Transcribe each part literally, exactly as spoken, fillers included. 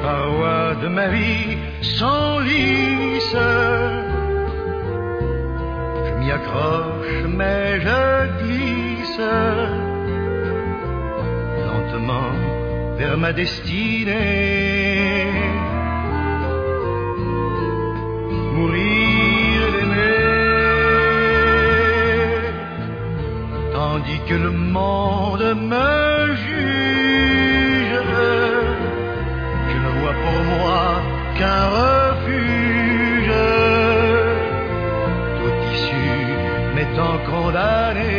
parois de ma vie s'enlissent. Je m'y accroche mais je glisse lentement vers ma destinée. Mourir d'aimer, tandis que le monde me juge. Je ne vois pour moi qu'un refuge, tout issu m'étant condamné.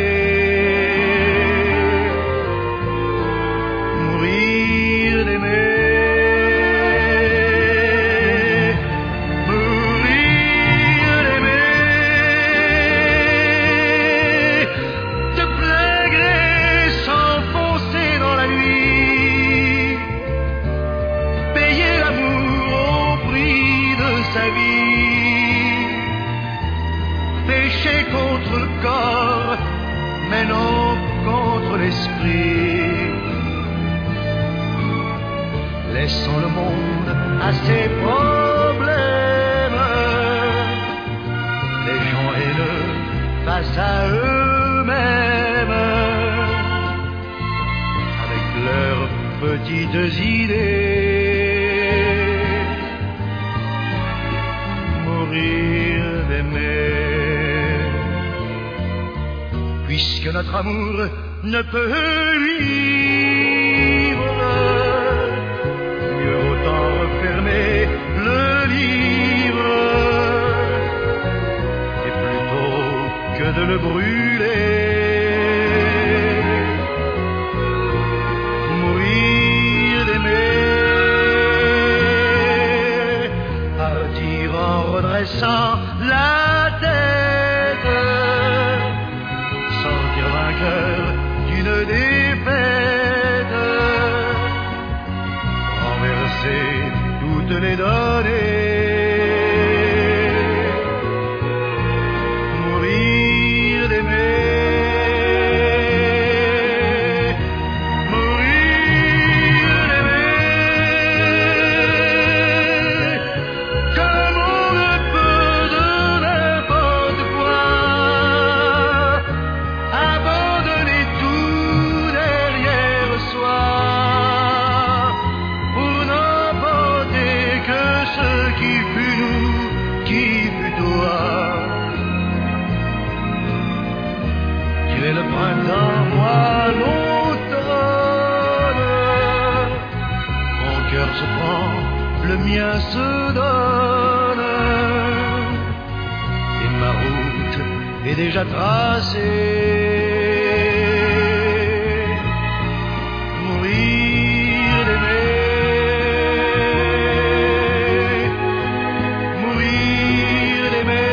Contre le corps, mais non contre l'esprit. Laissons le monde à ses problèmes, les gens haineux face à eux-mêmes, avec leurs petites idées. Mourir d'aimer, puisque notre amour ne peut vivre, mieux autant refermer le livre, et plutôt que de le brûler, mourir d'aimer, à dire en redressant la tête, d'une défaite, renverser toutes les données, mourir d'aimer, mourir d'aimer, comme on ne peut de n'importe quoi. Le printemps, moi l'automne, mon cœur se prend, le mien se donne, et ma route est déjà tracée. Mourir d'aimer, mourir d'aimer,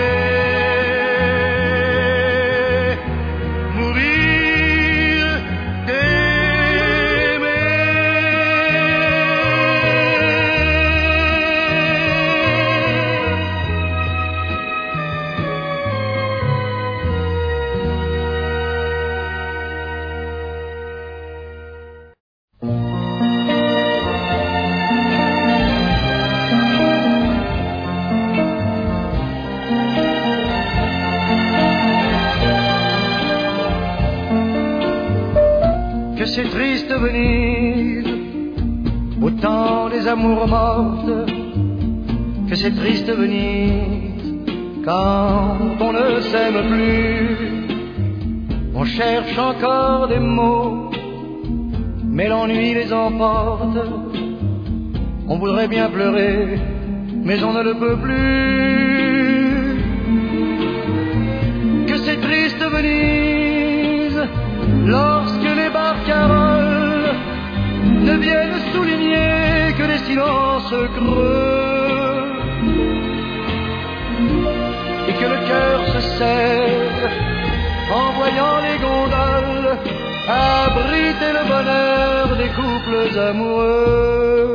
que c'est triste Venise, au temps des amours mortes, que c'est triste Venise, quand on ne s'aime plus. On cherche encore des mots, mais l'ennui les emporte. On voudrait bien pleurer, mais on ne le peut plus. Que c'est triste Venise, lorsque les barcaroles ne viennent souligner que les silences creux, et que le cœur se serre en voyant les gondoles abriter le bonheur des couples amoureux.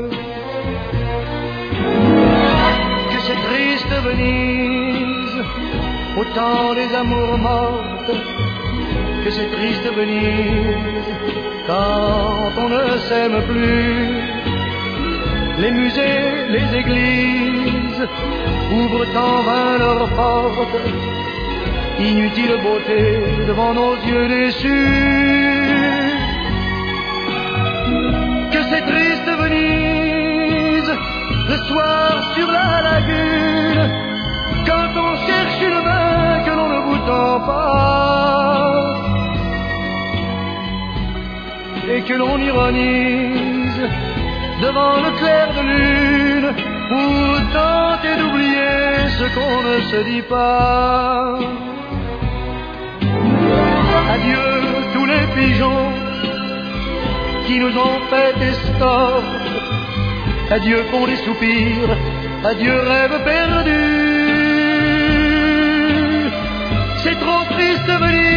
Que c'est triste Venise, au temps des amours mortes, que c'est triste Venise, quand on ne s'aime plus. les musées, les églises ouvrent en vain leurs portes. Inutile beauté devant nos yeux déçus. Que c'est triste Venise, le soir sur la lagune, quand on cherche une main que l'on ne vous tend pas, et que l'on ironise devant le clair de lune, pour tenter d'oublier ce qu'on ne se dit pas. Adieu tous les pigeons qui nous ont fait escorte. Adieu pour les soupirs, adieu rêve perdu. C'est trop triste Venise.